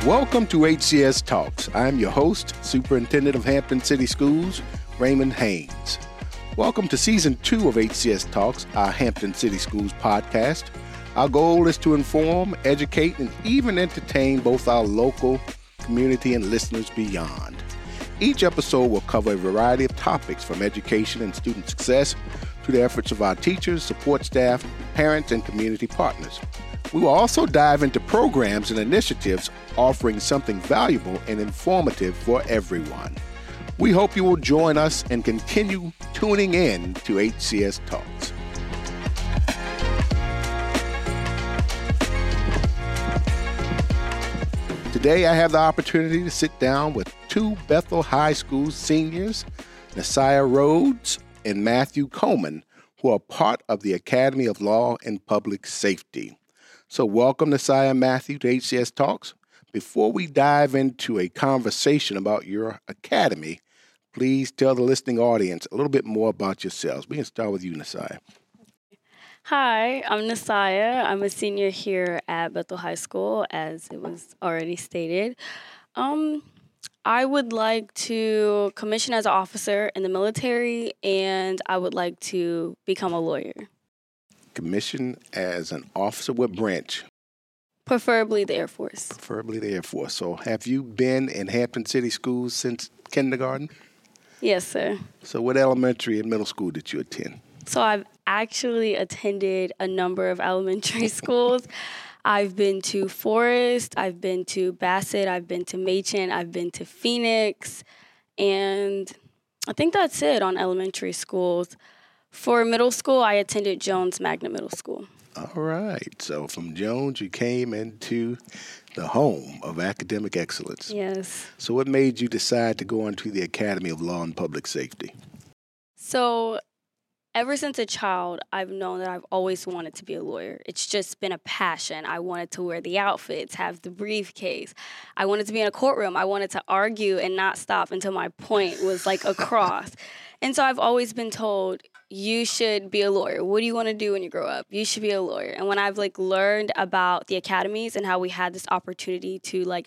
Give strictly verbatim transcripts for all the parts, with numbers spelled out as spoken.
Welcome to H C S Talks. I'm your host, Superintendent of Hampton City Schools, Raymond Haynes. Welcome to Season two of H C S Talks, our Hampton City Schools podcast. Our goal is to inform, educate, and even entertain both our local community and listeners beyond. Each episode will cover a variety of topics from education and student success to the efforts of our teachers, support staff, parents, and community partners. We will also dive into programs and initiatives offering something valuable and informative for everyone. We hope you will join us and continue tuning in to H C S Talks. Today, I have the opportunity to sit down with two Bethel High School seniors, Nasiah Rhodes and Matthew Coleman, who are part of the Academy of Law and Public Safety. So welcome, Nasiah and Matthew, to H C S Talks. Before we dive into a conversation about your academy, please tell the listening audience a little bit more about yourselves. We can start with you, Nasiah. Hi, I'm Nasiah. I'm a senior here at Bethel High School, as it was already stated. Um, I would like to commission as an officer in the military, and I would like to become a lawyer. Commission as an officer, what branch? Preferably the Air Force. Preferably the Air Force. So have you been in Hampton City Schools since kindergarten? Yes, sir. So what elementary and middle school did you attend? So I've actually attended a number of elementary schools. I've been to Forest, I've been to Bassett, I've been to Machen, I've been to Phoenix, and I think that's it on elementary schools. For middle school, I attended Jones Magnet Middle School. All right. So from Jones, you came into the home of academic excellence. Yes. So what made you decide to go into the Academy of Law and Public Safety? So ever since a child, I've known that I've always wanted to be a lawyer. It's just been a passion. I wanted to wear the outfits, have the briefcase. I wanted to be in a courtroom. I wanted to argue and not stop until my point was like across. And so I've always been told, you should be a lawyer. What do you want to do when you grow up? You should be a lawyer. And when I've like learned about the academies and how we had this opportunity to like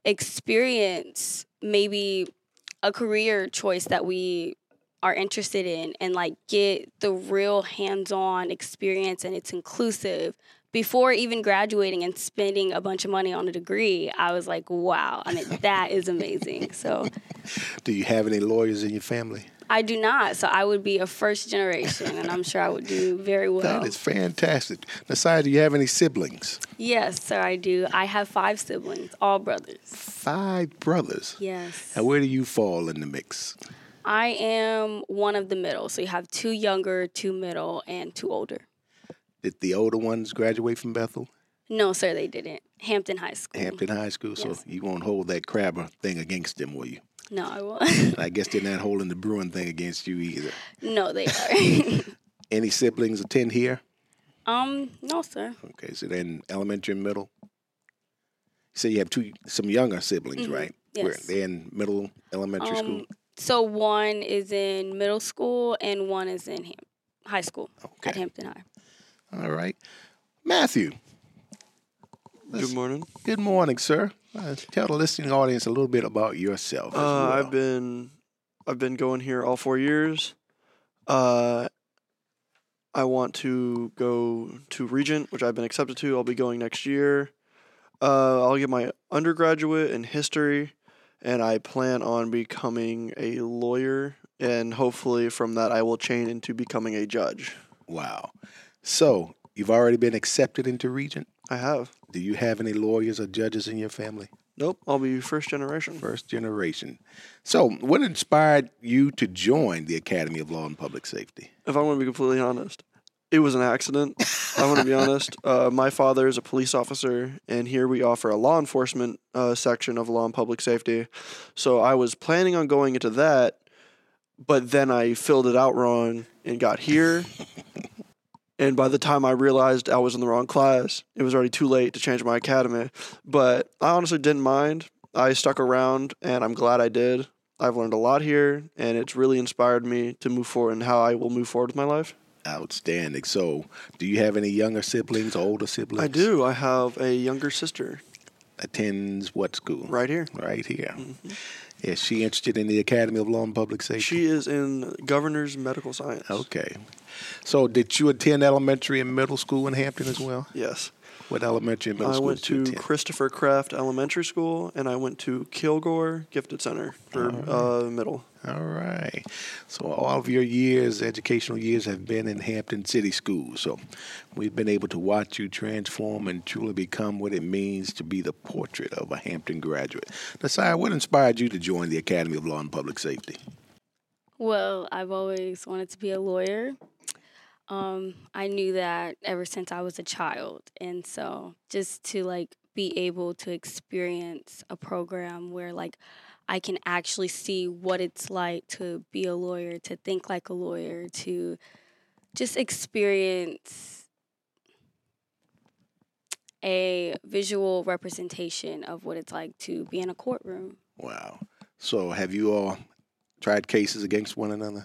experience maybe a career choice that we are interested in and like get the real hands-on experience and it's inclusive before even graduating and spending a bunch of money on a degree, I was like, wow, I mean, that is amazing. So, do you have any lawyers in your family? I do not. So I would be a first generation, and I'm sure I would do very well. That is fantastic. Nasiah, do you have any siblings? Yes, sir, I do. I have five siblings, all brothers. Five brothers? Yes. And where do you fall in the mix? I am one of the middle. So you have two younger, two middle, and two older. Did the older ones graduate from Bethel? No, sir, they didn't. Hampton High School. Hampton High School. Yes. So you won't hold that Crabber thing against them, will you? No, I won't. I guess they're not holding the Bruin thing against you either. No, they are. Any siblings attend here? Um, no, sir. Okay, so they're in elementary and middle. So you have two, some younger siblings, Mm-hmm. right? Yes. Where they're in middle elementary um, school? So one is in middle school and one is in Ham- high school Okay. at Hampton High. All right. Matthew. Good morning. Good morning, sir. Uh, tell the listening audience a little bit about yourself. Uh, as well. I've been I've been going here all four years. Uh, I want to go to Regent, which I've been accepted to. I'll be going next year. Uh, I'll get my undergraduate in history, and I plan on becoming a lawyer. And hopefully, from that, I will chain into becoming a judge. Wow. So you've already been accepted into Regent? I have. Do you have any lawyers or judges in your family? Nope. I'll be first generation. First generation. So what inspired you to join the Academy of Law and Public Safety? If I want to be completely honest, it was an accident. I want to be honest. Uh, my father is a police officer, and here we offer a law enforcement uh, section of law and public safety. So I was planning on going into that, but then I filled it out wrong and got here. And by the time I realized I was in the wrong class, it was already too late to change my academy. But I honestly didn't mind. I stuck around, and I'm glad I did. I've learned a lot here, and it's really inspired me to move forward and how I will move forward with my life. Outstanding. So do you have any younger siblings or older siblings? I do. I have a younger sister. attends what school? Right here. Right here. Mm-hmm. Is she interested in the Academy of Law and Public Safety? She is in Governor's Medical Science. Okay. So did you attend elementary and middle school in Hampton as well? Yes. What elementary and middle I school went did you to attend? Christopher Kraft Elementary School, and I went to Kilgore Gifted Center for All right. uh, middle. All right. So all of your years, educational years, have been in Hampton City Schools. So we've been able to watch you transform and truly become what it means to be the portrait of a Hampton graduate. Nasaya, what inspired you to join the Academy of Law and Public Safety? Well, I've always wanted to be a lawyer. Um, I knew that ever since I was a child. And so just to, like, be able to experience a program where, like, I can actually see what it's like to be a lawyer, to think like a lawyer, to just experience a visual representation of what it's like to be in a courtroom. Wow. So have you all tried cases against one another?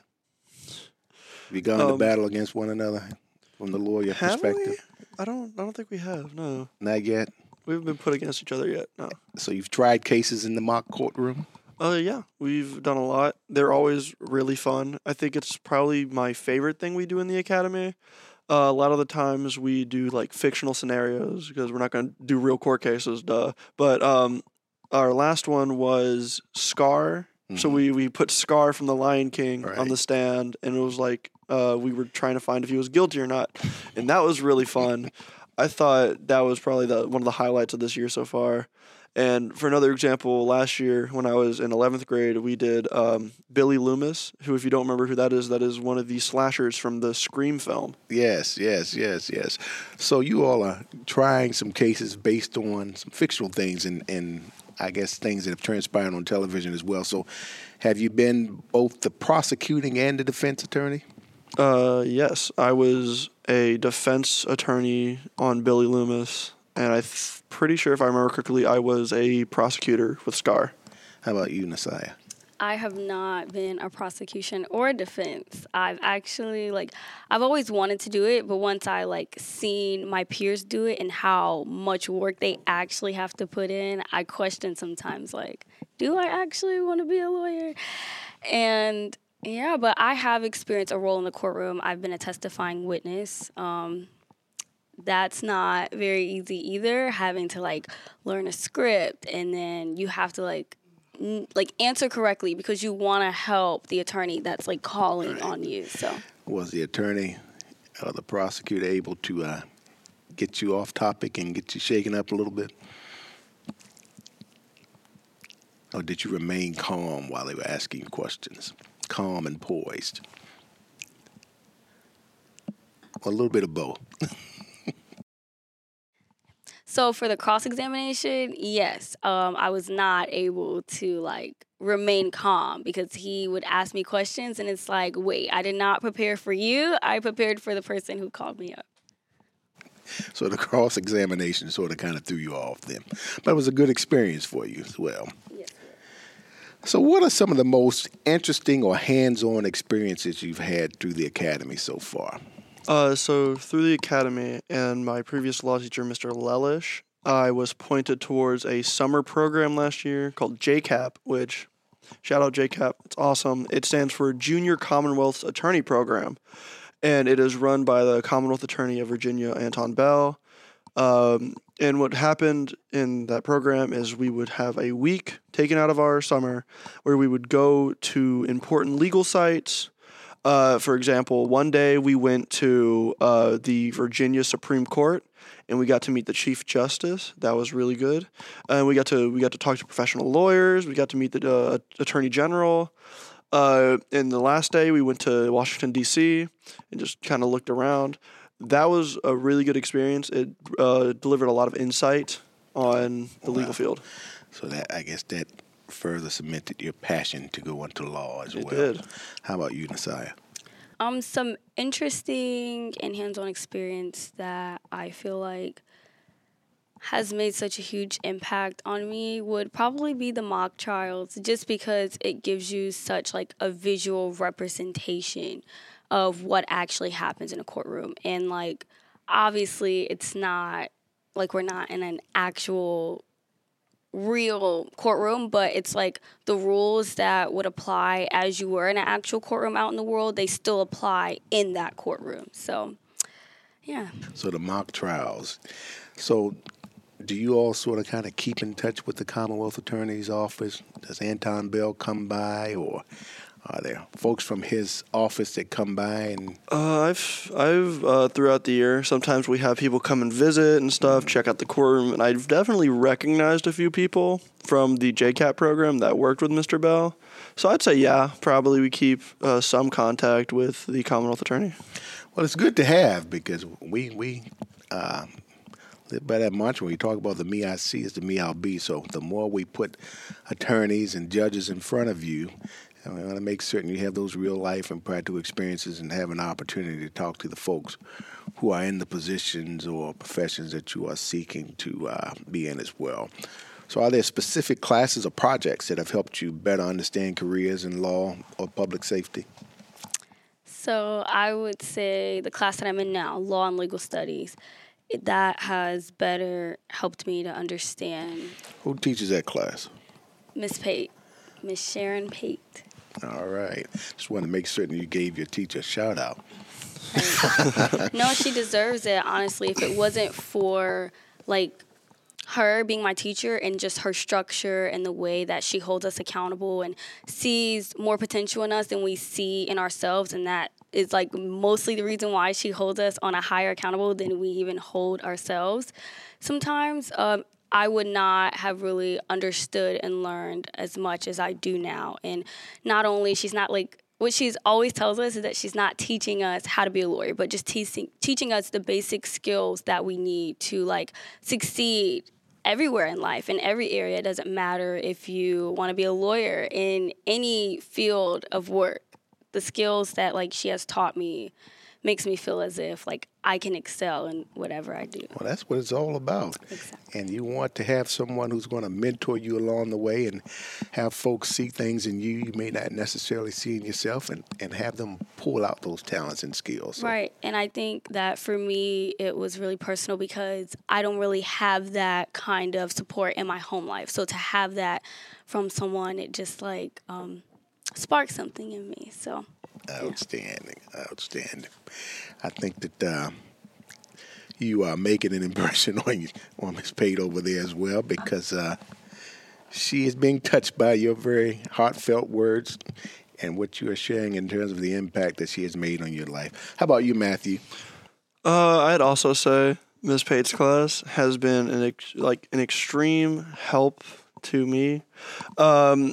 Have you gone Um, to battle against one another from the lawyer Have perspective? we? I don't. I don't think we have. No, Not yet. we haven't been put against each other yet. No. So you've tried cases in the mock courtroom? Uh, yeah, we've done a lot. They're always really fun. I think it's probably my favorite thing we do in the academy. Uh, a lot of the times we do like fictional scenarios because we're not going to do real court cases, duh. But um, our last one was Scar. So we, we put Scar from The Lion King Right. on the stand, and it was like uh, we were trying to find if he was guilty or not, and that was really fun. I thought that was probably the one of the highlights of this year so far. And for another example, last year when I was in eleventh grade, we did um, Billy Loomis, who, if you don't remember who that is, that is one of the slashers from the Scream film. Yes, yes, yes, yes. So you all are trying some cases based on some fictional things and, and I guess things that have transpired on television as well. So have you been both the prosecuting and the defense attorney? Uh, yes, I was a defense attorney on Billy Loomis, and I'm th- pretty sure, if I remember correctly, I was a prosecutor with Scar. How about you, Nasaya? I have not been a prosecution or a defense. I've actually, like, I've always wanted to do it, but once I, like, seen my peers do it and how much work they actually have to put in, I question sometimes, like, do I actually want to be a lawyer? And, yeah, but I have experienced a role in the courtroom. I've been a testifying witness. Um, that's not very easy either, having to, like, learn a script, and then you have to, like, like answer correctly because you want to help the attorney that's like calling Right. on you. So Was the attorney or the prosecutor able to uh, get you off topic and get you shaken up a little bit? Or did you remain calm while they were asking questions? Calm and poised? Or a little bit of both? So for the cross-examination, yes, um, I was not able to, like, remain calm because he would ask me questions, and it's like, wait, I did not prepare for you. I prepared for the person who called me up. So the cross-examination sort of kind of threw you off then. But it was a good experience for you as well. Yes. So what are some of the most interesting or hands-on experiences you've had through the academy so far? Uh, so through the academy and my previous law teacher, Mister Lelish, I was pointed towards a summer program last year called J CAP, which, shout out J CAP, it's awesome. It stands for Junior Commonwealth Attorney Program, and it is run by the Commonwealth Attorney of Virginia, Anton Bell. Um, and what happened in that program is we would have a week taken out of our summer where we would go to important legal sites. Uh, for example, one day we went to uh, the Virginia Supreme Court, and we got to meet the Chief Justice. That was really good. And we got to we got to talk to professional lawyers. We got to meet the uh, Attorney General. Uh, and the last day we went to Washington, D C and just kind of looked around. That was a really good experience. It uh, delivered a lot of insight on the Wow. legal field. So that I guess that further cemented your passion to go into law as It well. did. How about you, Nasaya? Um, some interesting and hands-on experience that I feel like has made such a huge impact on me would probably be the mock trials, just because it gives you such like a visual representation of what actually happens in a courtroom. And like, obviously it's not like we're not in an actual real courtroom, but it's like the rules that would apply as you were in an actual courtroom out in the world, they still apply in that courtroom. So, yeah. So the mock trials. So do you all sort of kind of keep in touch with the Commonwealth Attorney's Office? Does Anton Bell come by, or are there folks from his office that come by? And uh, I've I've uh, throughout the year, sometimes we have people come and visit and stuff, check out the courtroom, and I've definitely recognized a few people from the J CAP program that worked with Mister Bell. So I'd say, yeah, probably we keep uh, some contact with the Commonwealth Attorney. Well, it's good to have, because we we uh, live by that mantra. When you talk about the me I see is the me I'll be. So the more we put attorneys and judges in front of you, and we want to make certain you have those real life and practical experiences and have an opportunity to talk to the folks who are in the positions or professions that you are seeking to uh, be in as well. So are there specific classes or projects that have helped you better understand careers in law or public safety? So I would say the class that I'm in now, Law and Legal Studies, that has better helped me to understand. Who teaches that class? Miss Pate, Miss Sharon Pate. All right. Just want to make certain you gave your teacher a shout out. Right. No, she deserves it, honestly. If it wasn't for, like, her being my teacher and just her structure and the way that she holds us accountable and sees more potential in us than we see in ourselves, and that is like mostly the reason why she holds us on a higher accountable than we even hold ourselves. Sometimes um, I would not have really understood and learned as much as I do now. And not only, she's not like, what she's always tells us is that she's not teaching us how to be a lawyer, but just teaching teaching us the basic skills that we need to like succeed everywhere in life, in every area. It doesn't matter if you want to be a lawyer in any field of work. The skills that like she has taught me makes me feel as if like I can excel in whatever I do. Well, that's what it's all about. Exactly. And you want to have someone who's going to mentor you along the way and have folks see things in you you may not necessarily see in yourself, and, and have them pull out those talents and skills. So. Right. And I think that for me, it was really personal because I don't really have that kind of support in my home life. So to have that from someone, it just like um, sparked something in me. So. Outstanding, yeah. outstanding. I think that uh, you are making an impression on you, on Miz Pate over there as well, because uh, she is being touched by your very heartfelt words and what you are sharing in terms of the impact that she has made on your life. How about you, Matthew? Uh, I'd also say Miz Pate's class has been an ex- like an extreme help to me. Um,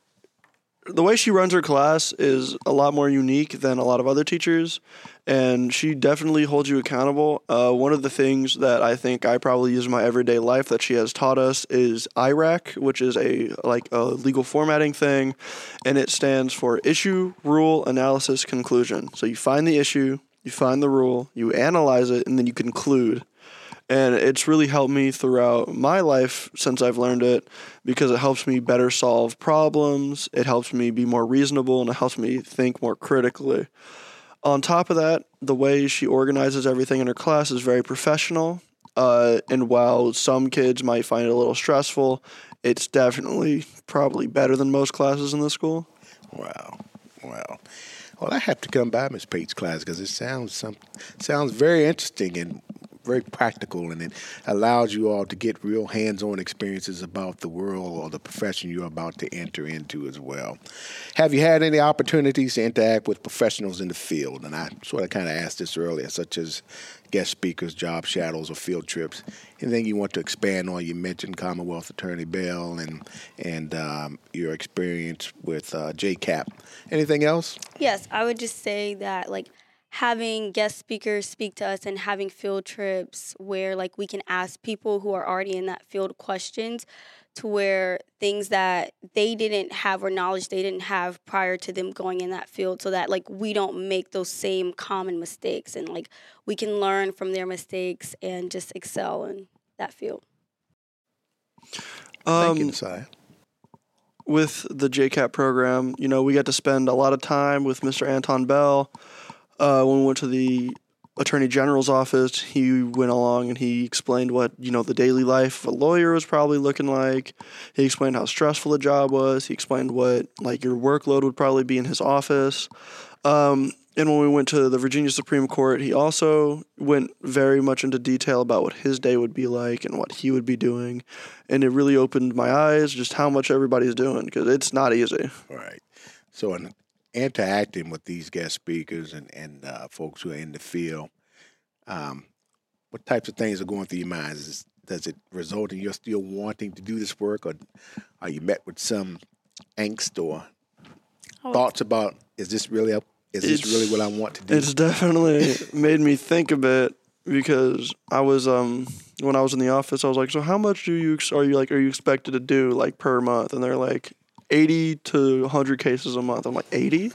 The way she runs her class is a lot more unique than a lot of other teachers, and she definitely holds you accountable. Uh, one of the things that I think I probably use in my everyday life that she has taught us is I R A C, which is a like a legal formatting thing, and it stands for Issue, Rule, Analysis, Conclusion. So you find the issue, you find the rule, you analyze it, and then you conclude. And it's really helped me throughout my life since I've learned it, because it helps me better solve problems, it helps me be more reasonable, and it helps me think more critically. On top of that, the way she organizes everything in her class is very professional. Uh, and while some kids might find it a little stressful, it's definitely probably better than most classes in the school. Wow. Wow. Well, I have to come by Miz Pate's class because it sounds some sounds very interesting and very practical, and it allows you all to get real hands-on experiences about the world or the profession you're about to enter into as well. Have you had any opportunities to interact with professionals in the field? And I sort of kind of asked this earlier, such as guest speakers, job shadows, or field trips. Anything you want to expand on? You mentioned Commonwealth Attorney Bell and and um, your experience with uh, J CAP. Anything else? Yes, I would just say that like having guest speakers speak to us and having field trips where like we can ask people who are already in that field questions, to where things that they didn't have or knowledge they didn't have prior to them going in that field, so that like we don't make those same common mistakes, and like we can learn from their mistakes and just excel in that field. Thank you, Um, Si. with the J CAP program, you know, we got to spend a lot of time with Mister Anton Bell. Uh, when we went to the Attorney General's office. He went along and he explained what, you know, the daily life of a lawyer was probably looking like. He explained how stressful the job was. He explained what, like, your workload would probably be in his office. Um, and when we went to the Virginia Supreme Court, he also went very much into detail about what his day would be like and what he would be doing. And it really opened my eyes just how much everybody's doing, because it's not easy. Right. So in interacting with these guest speakers and, and uh, folks who are in the field, um, what types of things are going through your minds? Is, does it result in you still wanting to do this work, or are you met with some angst or oh. thoughts about, is this really up? Is this it's, really what I want to do? It's definitely made me think a bit, because I was um when I was in the office, I was like, so how much do you are you like are you expected to do like per month? And they're like eighty to one hundred cases a month. I'm like, eighty?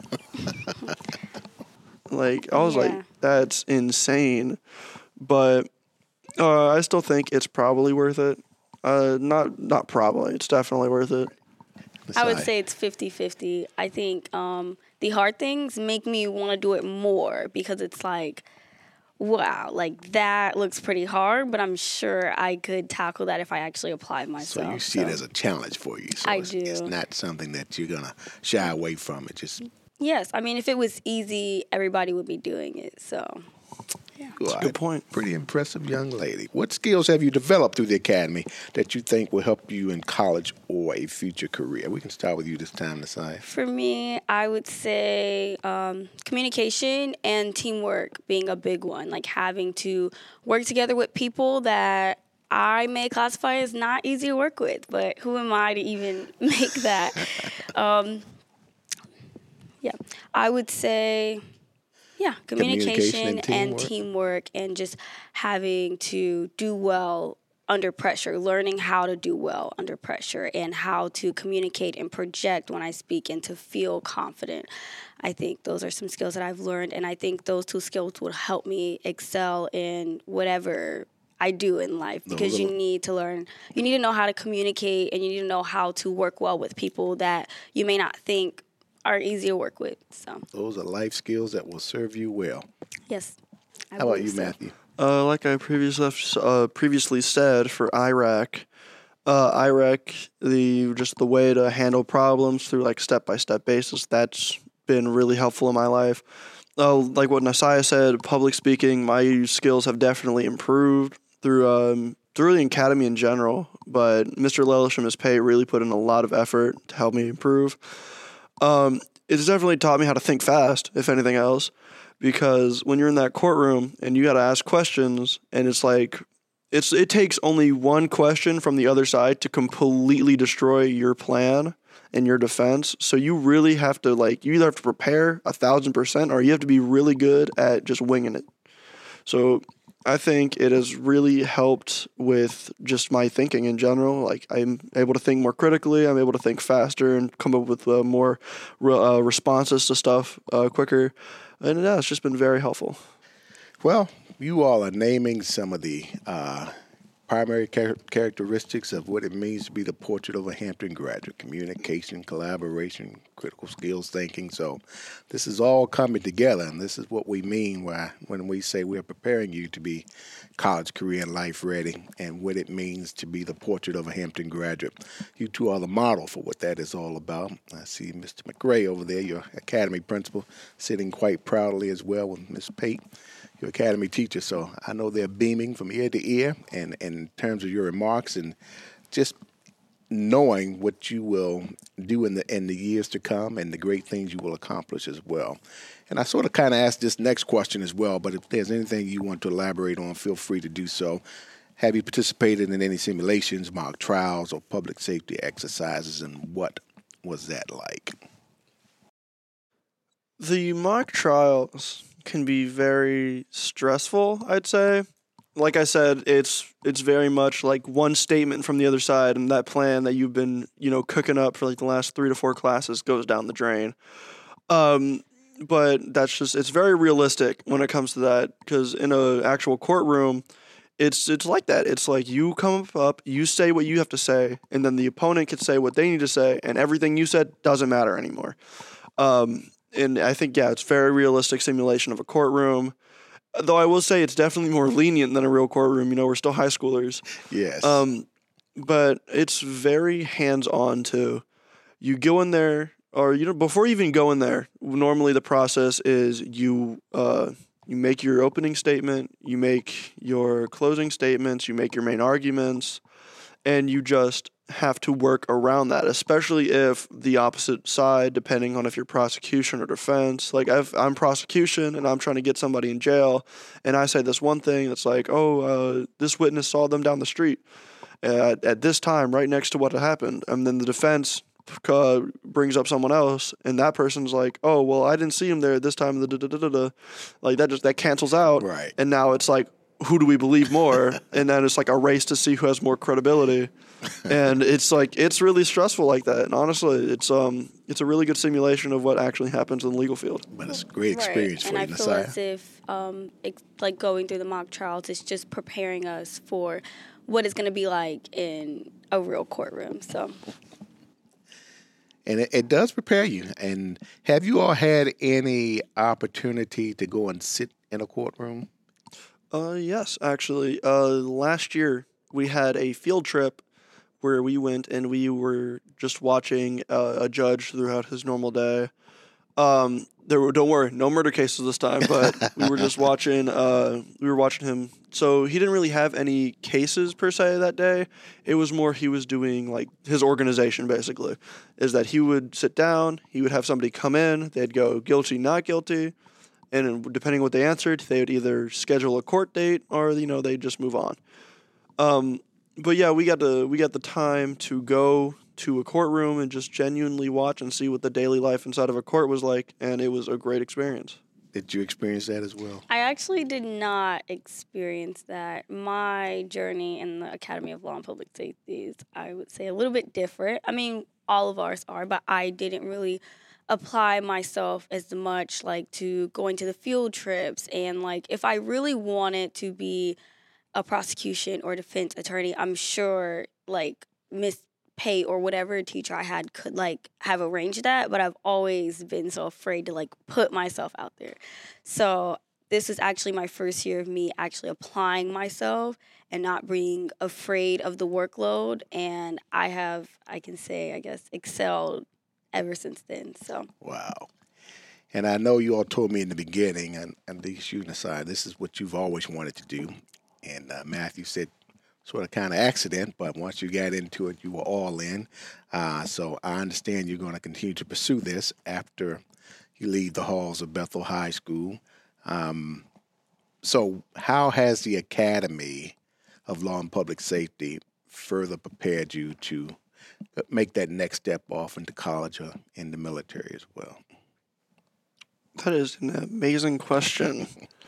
Like, I was yeah. like, that's insane. But uh, I still think it's probably worth it. Uh, not not probably. It's definitely worth it. I would say it's fifty-fifty. I think um, the hard things make me want to do it more, because it's like, wow, like that looks pretty hard, but I'm sure I could tackle that if I actually applied myself. So you see so. it as a challenge for you. So I it's, do. It's not something that you're going to shy away from. It just... Yes. I mean, if it was easy, everybody would be doing it. So... Yeah. That's a good point. Pretty impressive young lady. What skills have you developed through the academy that you think will help you in college or a future career? We can start with you this time, Nasai. For me, I would say um, communication and teamwork being a big one, like having to work together with people that I may classify as not easy to work with, but who am I to even make that? um, yeah, I would say... Yeah, communication, communication and, teamwork. and teamwork, and just having to do well under pressure, learning how to do well under pressure, and how to communicate and project when I speak and to feel confident. I think those are some skills that I've learned, and I think those two skills will help me excel in whatever I do in life, because you need to learn, you need to know how to communicate, and you need to know how to work well with people that you may not think are easy to work with. So those are life skills that will serve you well. Yes. I How about you, so. Matthew? Uh, like I previously uh, previously said, for I R A C, uh, I R A C, the just the way to handle problems through like step by step basis, that's been really helpful in my life. Uh, like what Nasai said, public speaking, my skills have definitely improved through um, through the academy in general. But Mister Lelish and Miz Pate really put in a lot of effort to help me improve. Um, it's definitely taught me how to think fast, if anything else, because when you're in that courtroom and you got to ask questions, and it's like, it's it takes only one question from the other side to completely destroy your plan and your defense. So you really have to, like, you either have to prepare a thousand percent, or you have to be really good at just winging it. So I think it has really helped with just my thinking in general. Like, I'm able to think more critically. I'm able to think faster and come up with uh, more re- uh, responses to stuff uh, quicker. And yeah, it's just been very helpful. Well, you all are naming some of the uh, primary char- characteristics of what it means to be the portrait of a Hampton graduate: communication, collaboration, critical skills thinking. So this is all coming together, and this is what we mean why, when we say we're preparing you to be college, career, and life ready, and what it means to be the portrait of a Hampton graduate. You two are the model for what that is all about. I see Mister McRae over there, your academy principal, sitting quite proudly as well with Miz Pate, your academy teacher. So I know they're beaming from ear to ear, and, and in terms of your remarks and just knowing what you will do in the in the years to come and the great things you will accomplish as well. And I sort of kind of asked this next question as well, but if there's anything you want to elaborate on, feel free to do so. Have you participated in any simulations, mock trials, or public safety exercises, and what was that like? The mock trials can be very stressful, I'd say. Like I said, it's it's very much like one statement from the other side, and that plan that you've been, you know, cooking up for like the last three to four classes goes down the drain. Um, but that's just, it's very realistic when it comes to that, because in an actual courtroom, it's it's like that. It's like you come up, you say what you have to say, and then the opponent can say what they need to say, and everything you said doesn't matter anymore. Um, and I think, yeah, it's very realistic simulation of a courtroom. Though I will say it's definitely more lenient than a real courtroom. You know, we're still high schoolers. Yes. Um, but it's very hands-on too. You go in there, or you know, before you even go in there, normally the process is you uh, you make your opening statement, you make your closing statements, you make your main arguments, and you just have to work around that, especially if the opposite side, depending on if you're prosecution or defense, like I've, I'm prosecution and I'm trying to get somebody in jail, and I say this one thing that's like, oh, uh, this witness saw them down the street at, at this time, right next to what happened, and then the defense uh, brings up someone else, and that person's like, oh, well, I didn't see him there at this time, da, da, da, da, da. Like that just that cancels out, right? And now it's like, who do we believe more? And then it's like a race to see who has more credibility. And it's like, it's really stressful like that. And honestly, it's um, it's a really good simulation of what actually happens in the legal field. But it's a great experience right. for and you, I feel Nasiah. as if, um, it's like going through the mock trials, it's just preparing us for what it's going to be like in a real courtroom. So, and it, it does prepare you. And have you all had any opportunity to go and sit in a courtroom? Uh, yes, actually. Uh, last year we had a field trip where we went and we were just watching uh, a judge throughout his normal day. Um, there were, don't worry, no murder cases this time, but we were just watching. Uh, we were watching him. So he didn't really have any cases per se that day. It was more he was doing like his organization basically. Is that he would sit down, he would have somebody come in, they'd go guilty, not guilty. And depending on what they answered, they would either schedule a court date or, you know, they'd just move on. Um, but yeah, we got the we got the time to go to a courtroom and just genuinely watch and see what the daily life inside of a court was like, and it was a great experience. Did you experience that as well? I actually did not experience that. My journey in the Academy of Law and Public Safety is, I would say, a little bit different. I mean, all of ours are, but I didn't really apply myself as much like to going to the field trips, and like if I really wanted to be a prosecution or defense attorney, I'm sure like Miss Pay or whatever teacher I had could like have arranged that, but I've always been so afraid to like put myself out there. So this is actually my first year of me actually applying myself and not being afraid of the workload, and I have, I can say, I guess, excelled ever since then. So wow. And I know you all told me in the beginning, and, and these you aside, this is what you've always wanted to do. And uh, Matthew said sort of kind of accident, but once you got into it, you were all in. Uh, so I understand you're going to continue to pursue this after you leave the halls of Bethel High School. Um, so how has the Academy of Law and Public Safety further prepared you to make that next step off into college or in the military as well? That is an amazing question.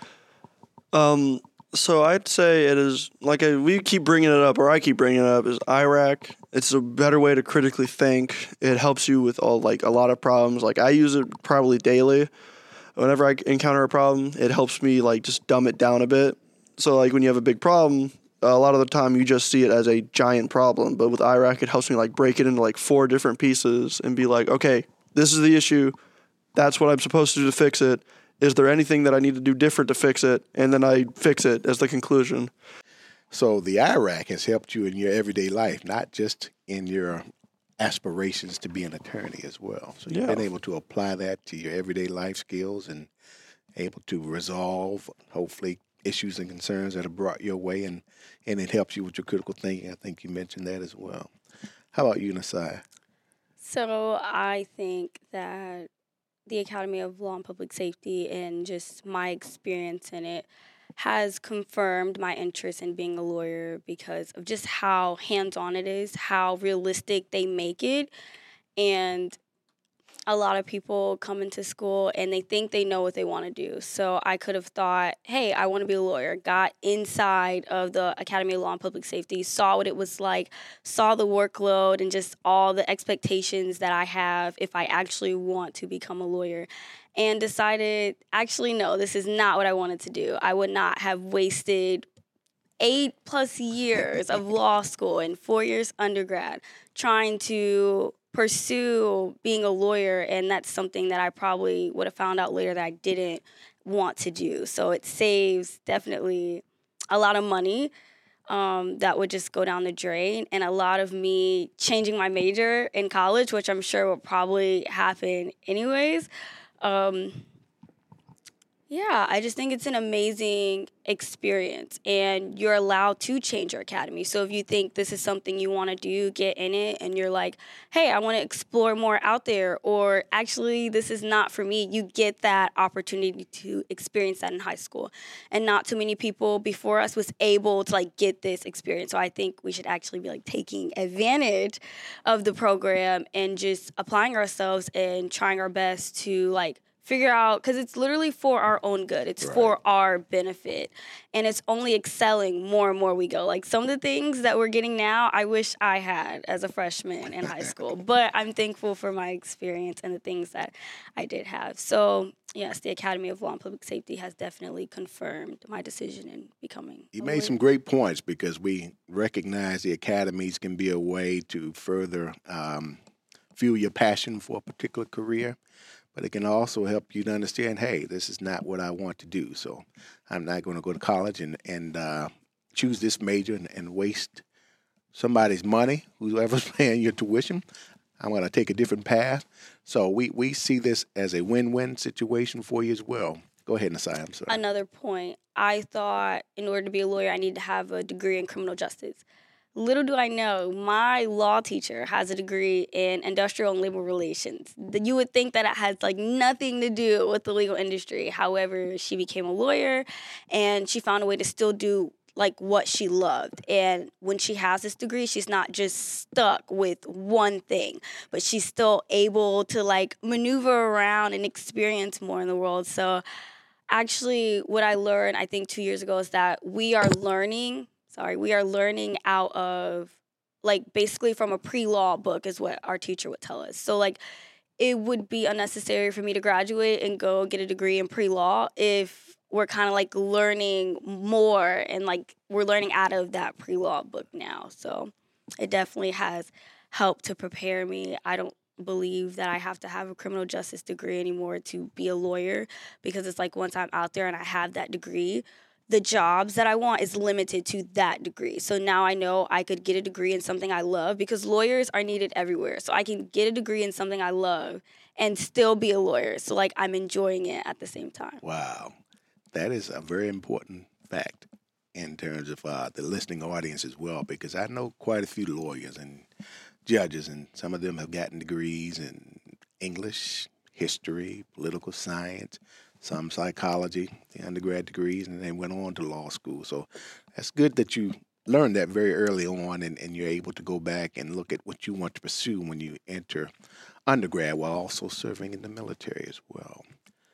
um, so I'd say it is, like I, we keep bringing it up, or I keep bringing it up, is I RAC. It's a better way to critically think. It helps you with all like a lot of problems. Like I use it probably daily. Whenever I encounter a problem, it helps me like just dumb it down a bit. So like when you have a big problem, a lot of the time you just see it as a giant problem. But with I RAC, it helps me like break it into like four different pieces and be like, okay, this is the issue. That's what I'm supposed to do to fix it. Is there anything that I need to do different to fix it? And then I fix it as the conclusion. So the I RAC has helped you in your everyday life, not just in your aspirations to be an attorney as well. So you've Yeah. been able to apply that to your everyday life skills and able to resolve, hopefully, issues and concerns that are brought your way, and, and it helps you with your critical thinking. I think you mentioned that as well. How about you, Nasiah? So I think that the Academy of Law and Public Safety and just my experience in it has confirmed my interest in being a lawyer because of just how hands-on it is, how realistic they make it. And a lot of people come into school and they think they know what they want to do. So I could have thought, hey, I want to be a lawyer, got inside of the Academy of Law and Public Safety, saw what it was like, saw the workload and just all the expectations that I have if I actually want to become a lawyer, and decided, actually, no, this is not what I wanted to do. I would not have wasted eight plus years of law school and four years undergrad trying to pursue being a lawyer, and that's something that I probably would have found out later that I didn't want to do. So it saves definitely a lot of money um, that would just go down the drain, and a lot of me changing my major in college, which I'm sure will probably happen anyways. Um, Yeah, I just think it's an amazing experience, and you're allowed to change your academy. So if you think this is something you want to do, get in it, and you're like, hey, I want to explore more out there, or actually this is not for me, you get that opportunity to experience that in high school. And not too many people before us was able to like get this experience. So I think we should actually be like taking advantage of the program and just applying ourselves and trying our best to like figure out, because it's literally for our own good. It's Right. for our benefit. And it's only excelling more and more we go. Like some of the things that we're getting now, I wish I had as a freshman in high school. But I'm thankful for my experience and the things that I did have. So, yes, the Academy of Law and Public Safety has definitely confirmed my decision in becoming You a made lawyer. some great points because we recognize the academies can be a way to further um, fuel your passion for a particular career, but it can also help you to understand, hey, this is not what I want to do. So I'm not going to go to college and, and uh, choose this major and, and waste somebody's money, whoever's paying your tuition. I'm going to take a different path. So we, we see this as a win-win situation for you as well. Go ahead, Nasai. I'm sorry. Another point, I thought in order to be a lawyer, I need to have a degree in criminal justice. Little do I know, my law teacher has a degree in industrial and labor relations. You would think that it has like nothing to do with the legal industry. However, she became a lawyer and she found a way to still do like what she loved. And when she has this degree, she's not just stuck with one thing, but she's still able to like maneuver around and experience more in the world. So actually what I learned, I think two years ago, is that we are learning Sorry, we are learning out of, like, basically from a pre-law book is what our teacher would tell us. So, like, it would be unnecessary for me to graduate and go get a degree in pre-law if we're kind of, like, learning more and, like, we're learning out of that pre-law book now. So it definitely has helped to prepare me. I don't believe that I have to have a criminal justice degree anymore to be a lawyer, because it's like once I'm out there and I have that degree, the jobs that I want is limited to that degree. So now I know I could get a degree in something I love, because lawyers are needed everywhere. So I can get a degree in something I love and still be a lawyer. So like I'm enjoying it at the same time. Wow. That is a very important fact in terms of uh, the listening audience as well, because I know quite a few lawyers and judges, and some of them have gotten degrees in English, history, political science, some psychology, the undergrad degrees, and then went on to law school. So that's good that you learned that very early on, and, and you're able to go back and look at what you want to pursue when you enter undergrad while also serving in the military as well.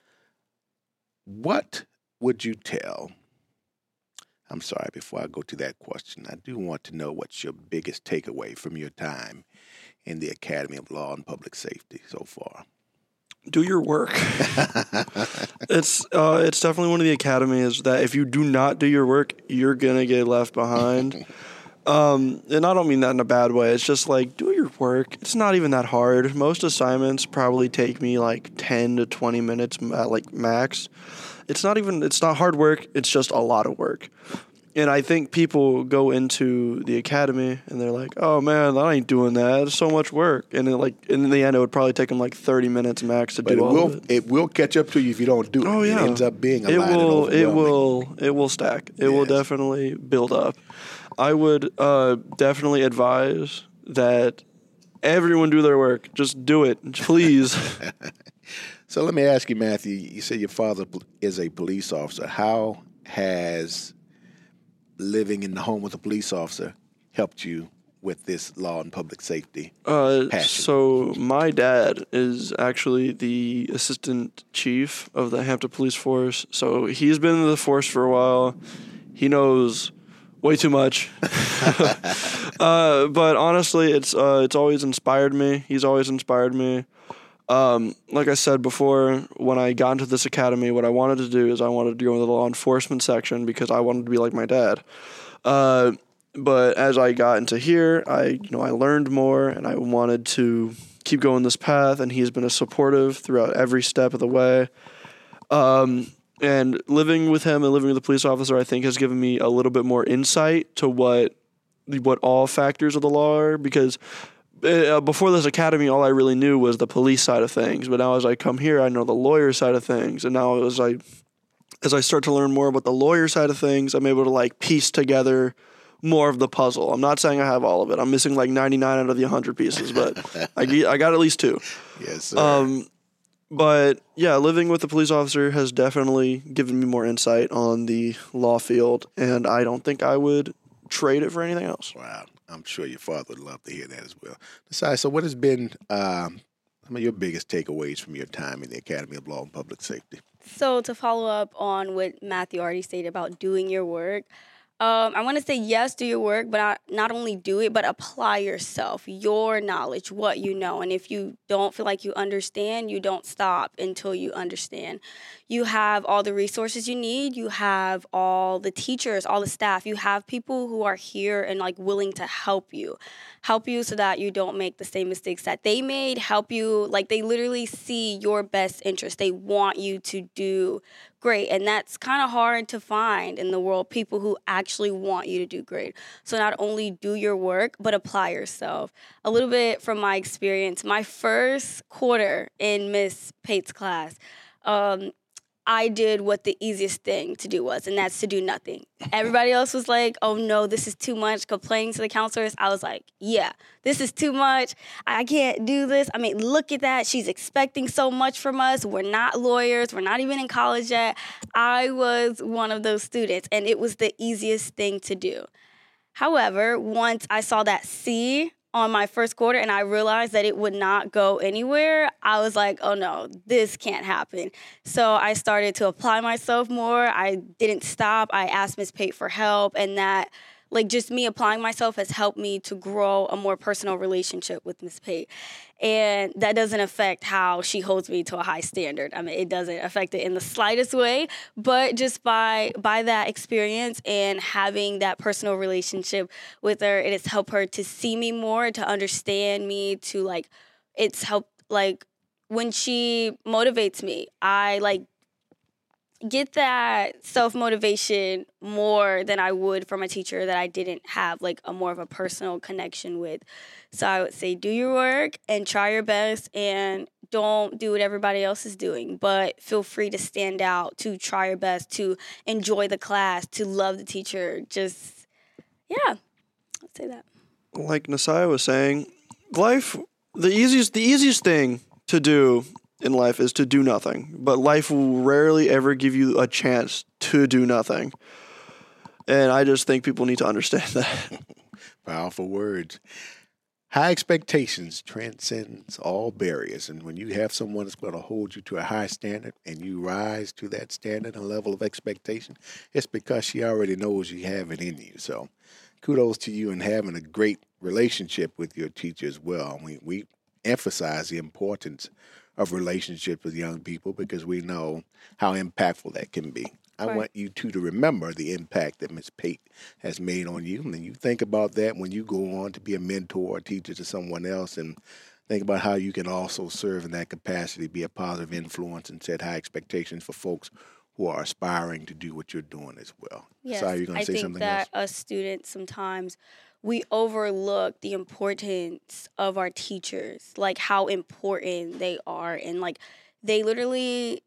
What would you tell, I'm sorry, before I go to that question, I do want to know what's your biggest takeaway from your time in the Academy of Law and Public Safety so far? Do your work. It's uh, it's definitely one of the academies that if you do not do your work, you're gonna get left behind. um, and I don't mean that in a bad way. It's just like, do your work. It's not even that hard. Most assignments probably take me like ten to twenty minutes at like max. It's not even. It's not hard work. It's just a lot of work. And I think people go into the academy and they're like, "Oh man, I ain't doing that. It's so much work." And then, like in the end, it would probably take them like thirty minutes max to But do it all will of it. it will catch up to you if you don't do it. Oh yeah, It ends up being a it lot will. and It overwhelming. will. It will stack. It will Yes. definitely build up. I would uh, definitely advise that everyone do their work. Just do it, please. So let me ask you, Matthew, you said your father is a police officer. How has living in the home with a police officer helped you with this law and public safety Uh, passion? so my dad is actually the assistant chief of the Hampton Police Force. So he's been in the force for a while. He knows way too much. uh, but honestly, it's uh, it's always inspired me. He's always inspired me. Um, like I said before, when I got into this academy, what I wanted to do is I wanted to go into the law enforcement section because I wanted to be like my dad. Uh, but as I got into here, I you know I learned more, and I wanted to keep going this path. And he's been a supportive throughout every step of the way. Um, And living with him and living with the police officer, I think, has given me a little bit more insight to what what all factors of the law are. Because uh, before this academy, all I really knew was the police side of things. But now as I come here, I know the lawyer side of things. And now as I as I start to learn more about the lawyer side of things, I'm able to like piece together more of the puzzle. I'm not saying I have all of it. I'm missing like ninety-nine out of the one hundred pieces, but I, I got at least two. Yes, sir. Um, But yeah, living with a police officer has definitely given me more insight on the law field, and I don't think I would trade it for anything else. Wow. I'm sure your father would love to hear that as well. Desai, so what has been um, some of your biggest takeaways from your time in the Academy of Law and Public Safety? So to follow up on what Matthew already stated about doing your work, Um, I want to say yes, do your work, but not, not only do it, but apply yourself, your knowledge, what you know. And if you don't feel like you understand, you don't stop until you understand. You have all the resources you need. You have all the teachers, all the staff. You have people who are here and like willing to help you, help you so that you don't make the same mistakes that they made, help you. Like they literally see your best interest. They want you to do great. And that's kind of hard to find in the world, people who actually want you to do great. So not only do your work, but apply yourself. A little bit from my experience, my first quarter in Miss Pate's class, um, I did what the easiest thing to do was, and that's to do nothing. Everybody else was like, oh no, this is too much, complaining to the counselors. I was like, yeah, this is too much. I can't do this. I mean, look at that. She's expecting so much from us. We're not lawyers. We're not even in college yet. I was one of those students, and it was the easiest thing to do. However, once I saw that C on my first quarter and I realized that it would not go anywhere, I was like, oh no, this can't happen. So I started to apply myself more. I didn't stop. I asked Miz Pate for help, and that like just me applying myself has helped me to grow a more personal relationship with Miz Pate. And that doesn't affect how she holds me to a high standard. I mean, it doesn't affect it in the slightest way, but just by by that experience and having that personal relationship with her, it has helped her to see me more, to understand me, to like, it's helped, like, when she motivates me, I like get that self-motivation more than I would from a teacher that I didn't have like a more of a personal connection with. So I would say do your work and try your best, and don't do what everybody else is doing, but feel free to stand out, to try your best, to enjoy the class, to love the teacher. Just, yeah, I'd say that. Like Nasaya was saying, life, the easiest, the easiest thing to do in life is to do nothing, but life will rarely ever give you a chance to do nothing. And I just think people need to understand that. Powerful words. High expectations transcends all barriers. And when you have someone that's going to hold you to a high standard and you rise to that standard and level of expectation, it's because she already knows you have it in you. So kudos to you and having a great relationship with your teacher as well. We, we emphasize the importance of relationships with young people because we know how impactful that can be. I Right. want you two to remember the impact that Miz Pate has made on you. And then you think about that when you go on to be a mentor or teacher to someone else, and think about how you can also serve in that capacity, be a positive influence, and set high expectations for folks who are aspiring to do what you're doing as well. Yes, Sorry, you're going I to say think something that else? us students sometimes we overlook the importance of our teachers, like how important they are, and like they literally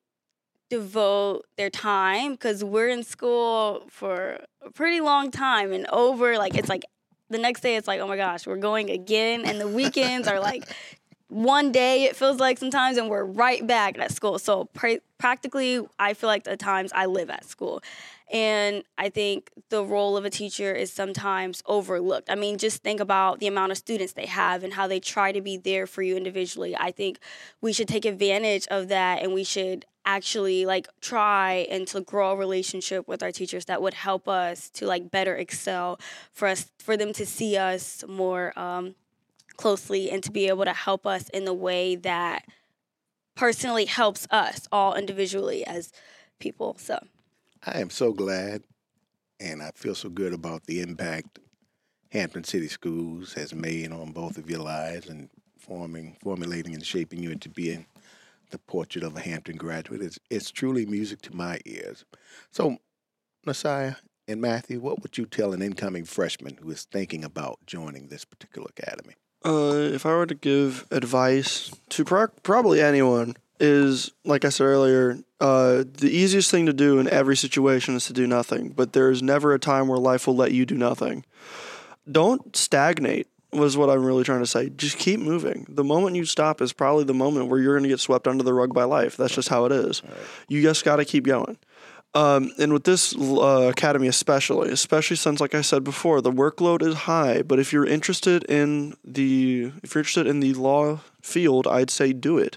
devote their time because we're in school for a pretty long time and over like it's like the next day it's like, oh my gosh, we're going again, and the weekends are like one day it feels like sometimes, and we're right back at school. So pra- practically I feel like at times I live at school. And I think the role of a teacher is sometimes overlooked. I mean, just think about the amount of students they have and how they try to be there for you individually. I think we should take advantage of that, and we should actually like try and to grow a relationship with our teachers that would help us to like better excel, for us, for them to see us more um, closely, and to be able to help us in the way that personally helps us all individually as people. So I am so glad, and I feel so good about the impact Hampton City Schools has made on both of your lives and forming, formulating and shaping you into being the portrait of a Hampton graduate. It's, it's truly music to my ears. So, Nasiah and Matthew, what would you tell an incoming freshman who is thinking about joining this particular academy? Uh, if I were to give advice to pro- probably anyone, is, like I said earlier, uh, the easiest thing to do in every situation is to do nothing. But there is never a time where life will let you do nothing. Don't stagnate, was what I'm really trying to say. Just keep moving. The moment you stop is probably the moment where you're going to get swept under the rug by life. That's just how it is. Right. You just got to keep going. Um, and with this uh, academy especially, especially since, like I said before, the workload is high. But if you're interested in the if you're interested in the law field, I'd say do it.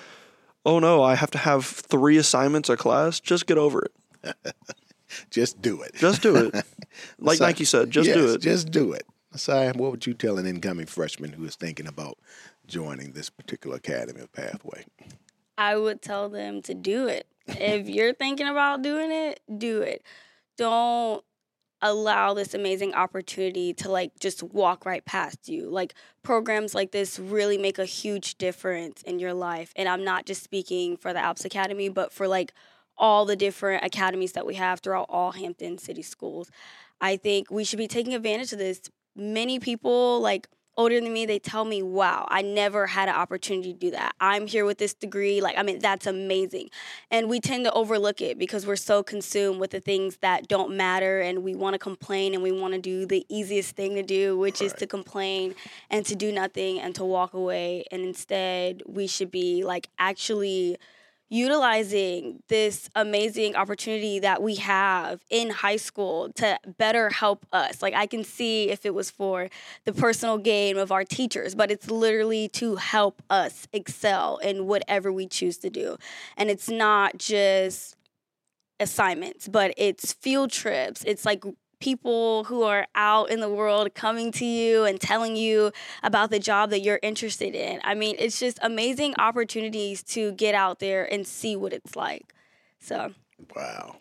Oh no, I have to have three assignments a class. Just get over it. Just do it. Just do it. Like Nasiah, Nike said, just yes, do it. Just do it. Nasiah, what would you tell an incoming freshman who is thinking about joining this particular academy or pathway? I would tell them to do it. If you're thinking about doing it, do it. Don't allow this amazing opportunity to like just walk right past you. Like programs like this really make a huge difference in your life. And I'm not just speaking for the Alps Academy, but for like all the different academies that we have throughout all Hampton City schools. I think we should be taking advantage of this. Many people like older than me, they tell me, wow, I never had an opportunity to do that. I'm here with this degree. Like, I mean, that's amazing. And we tend to overlook it because we're so consumed with the things that don't matter, and we want to complain and we want to do the easiest thing to do, which right. is to complain and to do nothing and to walk away. And instead, we should be like actually utilizing this amazing opportunity that we have in high school to better help us. Like, I can see if it was for the personal gain of our teachers, but it's literally to help us excel in whatever we choose to do. And it's not just assignments, but it's field trips. It's like people who are out in the world coming to you and telling you about the job that you're interested in. I mean, it's just amazing opportunities to get out there and see what it's like. So, wow.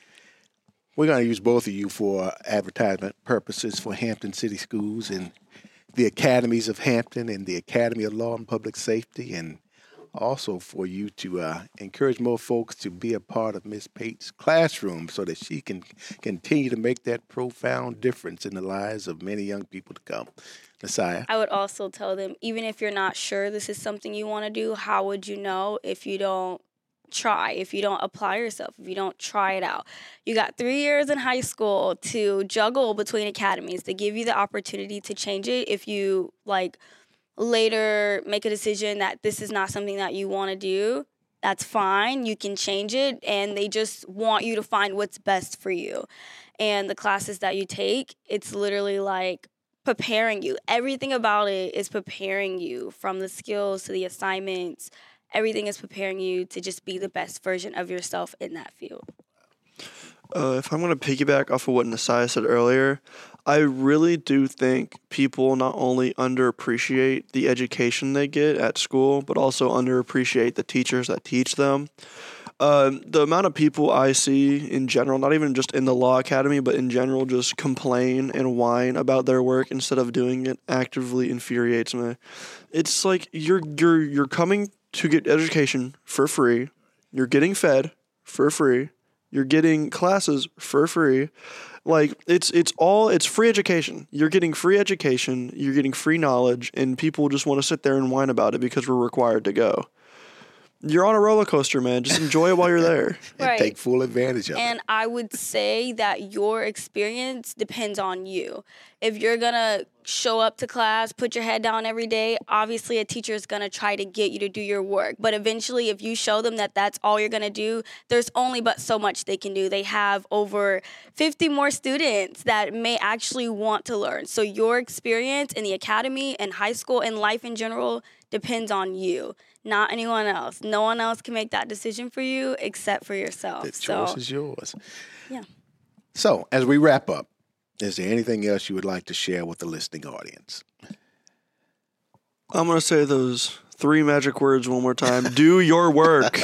We're going to use both of you for advertisement purposes for Hampton City Schools and the academies of Hampton and the Academy of Law and Public Safety, and also for you to uh, encourage more folks to be a part of Miz Pate's classroom so that she can continue to make that profound difference in the lives of many young people to come. Nasiah? I would also tell them, even if you're not sure this is something you want to do, how would you know if you don't try, if you don't apply yourself, if you don't try it out? You got three years in high school to juggle between academies, to give you the opportunity to change it if you, like, later make a decision that this is not something that you want to do. That's fine. You can change it, and they just want you to find what's best for you. And the classes that you take, it's literally like preparing you. Everything about it is preparing you, from the skills to the assignments. Everything is preparing you to just be the best version of yourself in that field. Uh, if I'm going to piggyback off of what Nasiah said earlier, I really do think people not only underappreciate the education they get at school, but also underappreciate the teachers that teach them. Uh, the amount of people I see in general, not even just in the law academy, but in general, just complain and whine about their work instead of doing it actively infuriates me. It's like you're you're you're coming to get education for free. You're getting fed for free. You're getting classes for free. Like, it's it's all, it's free education. You're getting free education, you're getting free knowledge, and people just want to sit there and whine about it because we're required to go. You're on a roller coaster, man. Just enjoy it while you're there. And right. take full advantage of and it. And I would say that your experience depends on you. If you're going to show up to class, put your head down every day, obviously a teacher is going to try to get you to do your work. But eventually, if you show them that that's all you're going to do, there's only but so much they can do. They have over fifty more students that may actually want to learn. So your experience in the academy and high school and life in general depends on you, not anyone else. No one else can make that decision for you except for yourself. The choice so, is yours. Yeah. So, as we wrap up, is there anything else you would like to share with the listening audience? I'm going to say those three magic words one more time. Do your work.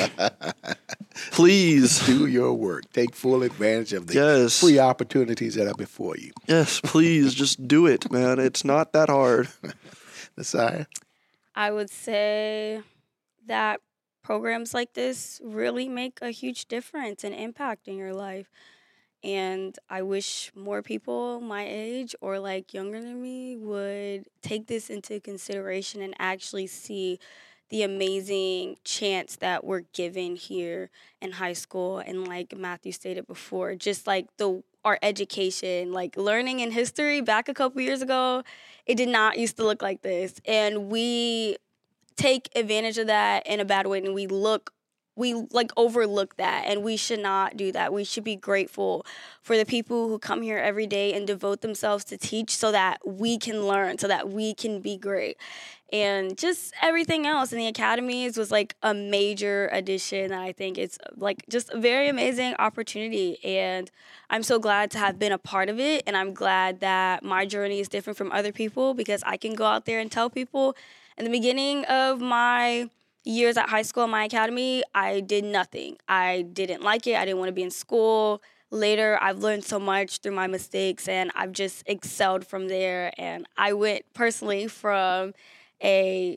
Please. Do your work. Take full advantage of the yes. free opportunities that are before you. Yes, please. Just do it, man. It's not that hard. Nasiah? I would say that programs like this really make a huge difference and impact in your life. And I wish more people my age or like younger than me would take this into consideration and actually see the amazing chance that we're given here in high school. And like Matthew stated before, just like the our education, like learning in history back a couple years ago, it did not used to look like this. And we take advantage of that in a bad way, and we look we like overlook that, and we should not do that. We should be grateful for the people who come here every day and devote themselves to teach so that we can learn, so that we can be great. And just everything else in the academies was like a major addition. I think it's like just a very amazing opportunity. And I'm so glad to have been a part of it. And I'm glad that my journey is different from other people, because I can go out there and tell people in the beginning of my years at high school, my academy, I did nothing. I didn't like it. I didn't want to be in school. Later, I've learned so much through my mistakes, and I've just excelled from there. And I went personally from a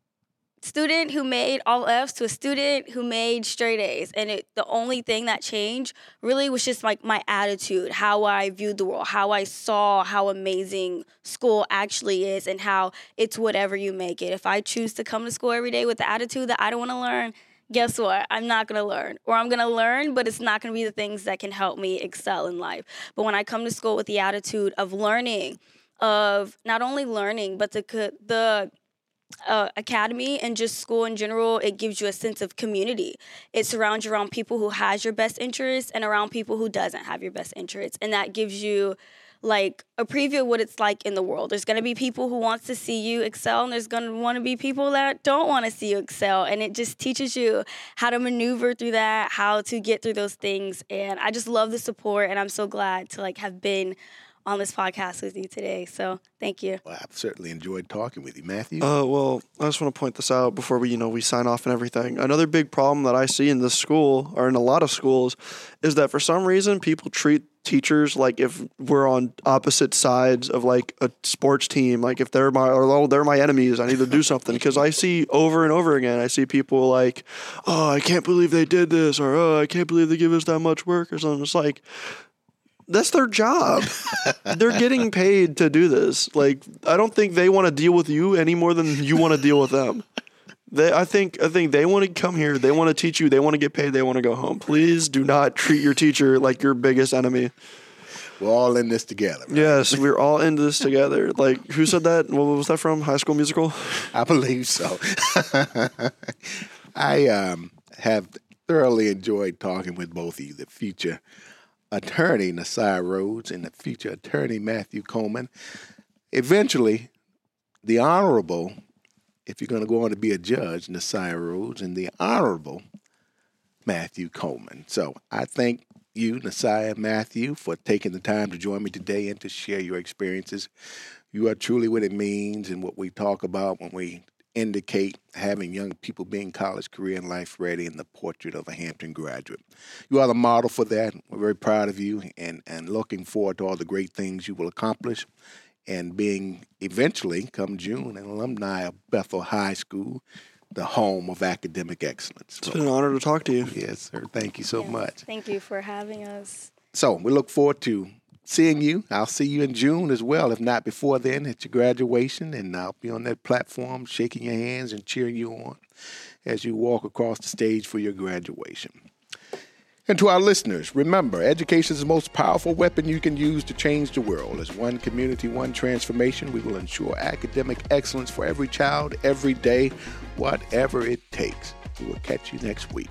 student who made all F's to a student who made straight A's. And it, the only thing that changed really was just like my attitude, how I viewed the world, how I saw how amazing school actually is, and how it's whatever you make it. If I choose to come to school every day with the attitude that I don't want to learn, guess what? I'm not going to learn. Or I'm going to learn, but it's not going to be the things that can help me excel in life. But when I come to school with the attitude of learning, of not only learning, but the the Uh, academy and just school in general, it gives you a sense of community. It surrounds you around people who has your best interests and around people who doesn't have your best interests. And that gives you like a preview of what it's like in the world. There's going to be people who wants to see you excel, and there's going to want to be people that don't want to see you excel. And it just teaches you how to maneuver through that, how to get through those things. And I just love the support, and I'm so glad to like have been on this podcast with you today. So thank you. Well, I've certainly enjoyed talking with you, Matthew. Uh, well, I just want to point this out before we, you know, we sign off and everything. Another big problem that I see in this school, or in a lot of schools, is that for some reason people treat teachers like if we're on opposite sides of like a sports team, like if they're my, or oh, they're my enemies, I need to do something. Because I see over and over again, I see people like, oh, I can't believe they did this, or oh, I can't believe they give us that much work, or something. It's like, that's their job. They're getting paid to do this. Like, I don't think they want to deal with you any more than you want to deal with them. They, I think, I think they want to come here. They want to teach you. They want to get paid. They want to go home. Please do not treat your teacher like your biggest enemy. We're all in this together. Right? Yes, we're all in this together. Like, who said that? What was that from? High School Musical? I believe so. I um, have thoroughly enjoyed talking with both of you, the future attorney Nasiah Rhodes and the future attorney Matthew Coleman. Eventually, the Honorable, if you're going to go on to be a judge, Nasiah Rhodes, and the Honorable Matthew Coleman. So I thank you, Nasiah, Matthew, for taking the time to join me today and to share your experiences. You are truly what it means and what we talk about when we indicate having young people being college, career, and life ready in the portrait of a Hampton graduate. You are the model for that. We're very proud of you and, and looking forward to all the great things you will accomplish and being eventually, come June, an alumni of Bethel High School, the home of academic excellence. It's been an honor to talk to you. Yes, sir. Thank you so Yes, much. Thank you for having us. So we look forward to seeing you. I'll see you in June as well, if not before then, at your graduation, and I'll be on that platform shaking your hands and cheering you on as you walk across the stage for your graduation. And to our listeners, remember, education is the most powerful weapon you can use to change the world. As one community, one transformation, we will ensure academic excellence for every child, every day, whatever it takes. We will catch you next week.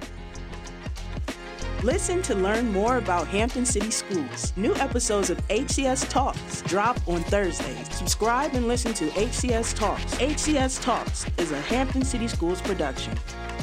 Listen to learn more about Hampton City Schools. New episodes of H C S Talks drop on Thursdays. Subscribe and listen to H C S Talks. H C S Talks is a Hampton City Schools production.